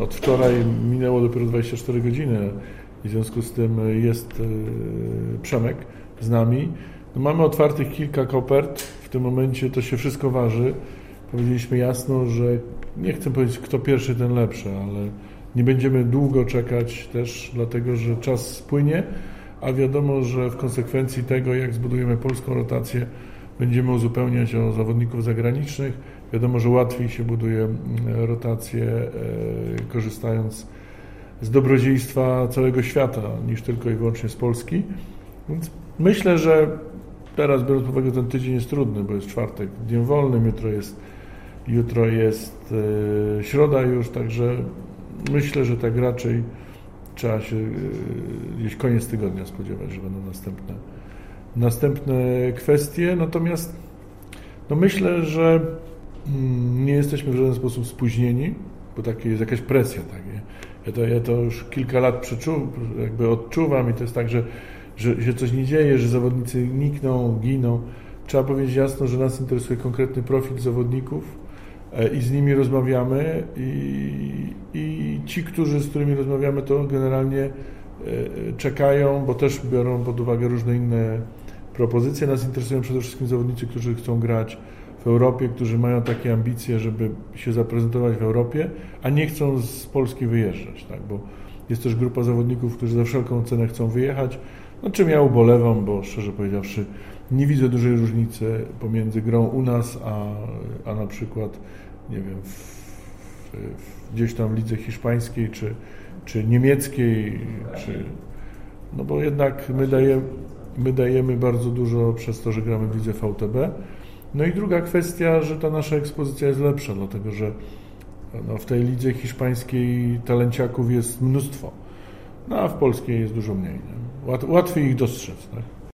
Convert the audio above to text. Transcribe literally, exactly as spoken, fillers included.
od wczoraj minęło dopiero dwadzieścia cztery godziny i w związku z tym jest Przemek z nami. No mamy otwartych kilka kopert, w tym momencie to się wszystko waży. Powiedzieliśmy jasno, że nie chcę powiedzieć kto pierwszy, ten lepszy, ale nie będziemy długo czekać też, dlatego że czas spłynie, a wiadomo, że w konsekwencji tego, jak zbudujemy polską rotację, będziemy uzupełniać o zawodników zagranicznych. Wiadomo, że łatwiej się buduje rotację e, korzystając z dobrodziejstwa całego świata niż tylko i wyłącznie z Polski. Więc myślę, że teraz, biorąc pod uwagę, ten tydzień jest trudny, bo jest czwartek, dniem wolnym, jutro jest, jutro jest e, środa już, także myślę, że tak raczej trzeba się e, gdzieś koniec tygodnia spodziewać, że będą następne, następne kwestie. Natomiast no myślę, że mm, nie jesteśmy w żaden sposób spóźnieni, bo takie jest jakaś presja. Tak, nie? Ja, to, ja to już kilka lat przeczu, jakby odczuwam i to jest tak, że, że się coś nie dzieje, że zawodnicy nikną, giną. Trzeba powiedzieć jasno, że nas interesuje konkretny profil zawodników i z nimi rozmawiamy i, i ci, którzy, z którymi rozmawiamy, to generalnie czekają, bo też biorą pod uwagę różne inne propozycje. Nas interesują przede wszystkim zawodnicy, którzy chcą grać w Europie, którzy mają takie ambicje, żeby się zaprezentować w Europie, a nie chcą z Polski wyjeżdżać, tak? Bo jest też grupa zawodników, którzy za wszelką cenę chcą wyjechać, no czym ja ubolewam, bo szczerze powiedziawszy nie widzę dużej różnicy pomiędzy grą u nas, a, a na przykład, nie wiem, w, w, gdzieś tam w lidze hiszpańskiej, czy, czy niemieckiej, czy, no bo jednak my dajemy, my dajemy bardzo dużo przez to, że gramy w lidze V T B. No i druga kwestia, że ta nasza ekspozycja jest lepsza, dlatego że no, w tej lidze hiszpańskiej talenciaków jest mnóstwo, no a w polskiej jest dużo mniej. Nie? Łat, łatwiej ich dostrzec. Tak?